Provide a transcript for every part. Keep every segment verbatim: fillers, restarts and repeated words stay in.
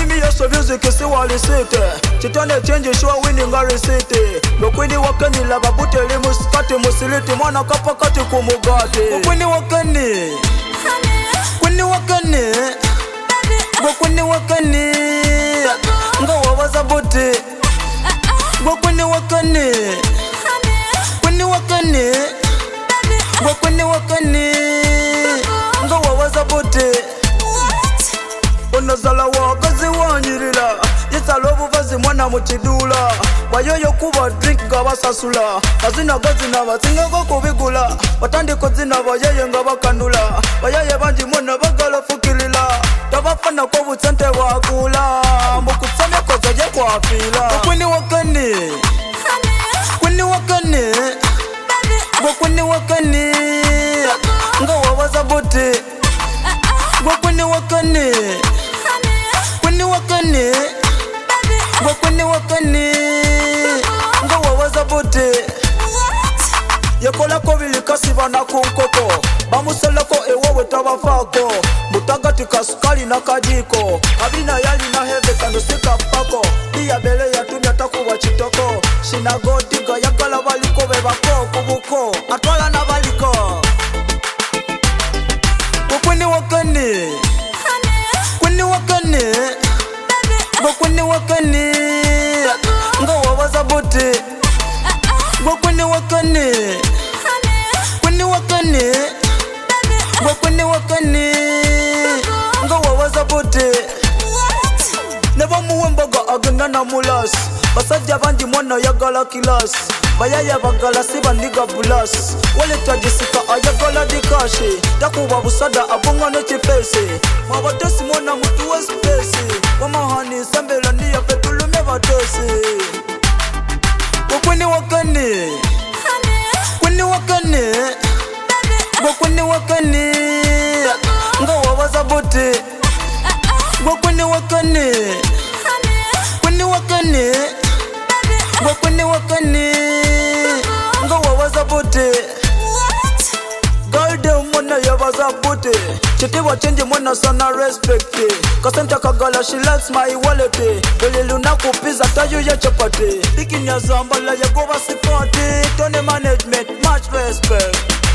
me yes music is wali city. Chitone change show winning a receipt. Lokwini wakani lava buteli muskati musiliti mwana kapakati kumugati. Lokwini wakani Kwini wakani Lokwini wakani Nga wawaza buti Lokwini wakani Kwini wakani Lokwini wakani Nga wawaza buti Onazala wakazi wanyirila Yisalobu vazi mwana muchidula Bayoyo kuba drink gaba sasula Kazina gazina basinga kubigula Batandi kozina bayeye nga bakandula Bayeye banji mwana bagala fukilila Tabafana kwa butsante wakula Mukutsame koza je kwa fila Kwini wakani Kwini wakani Kwini wakani Nga wawaza buti Kwini wakani Kwini wakani Kwini wakani Nga wawaza buti Yekola kovili kasiba na kunkoko Bamuseleko ewowe tabafako Mutagati kasukali na kajiko Kabina yali na heve kando sika pako Iya bele ya tumia takuwa chitoko Shinagotiga yakala baliko bebako kubuko Atwala na baliko Kwini wakani Kwini wakani Kwini wakani Nga wawaza buti Kwini wakani Kwini wakani Kwini wakani Nga wawaza buti Neba muwembaga agenda na mulas Basajja bandi mwana yagala kilas Bayaya bagala siba niga bulas Wale tajisika ayagala dikashi Takuba busada abunga nechifesi Mabatesi mwana mutu wa spesi Wamahani sambela niya fetulume batesi Kwini wakani Kwini wakani Kwini wakani Nga wawaza buti Kwini wakani Kwini wakani Kwini wakani Nga wawaza buti Galde mwana yabaza buti Chitiwa change mwana sana respect Kasenta kagala she likes my wallet Bele luna kupiza tayo ya chapati Piki nya zambala ya goba sifati Tone management much respect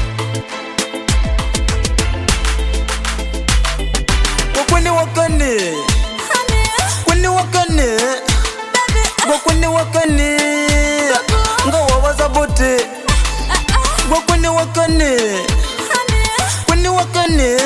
Kwini wakani Kwini wakani Kwini wakani Nga wawaza buti Kwini wakani Kwini wakani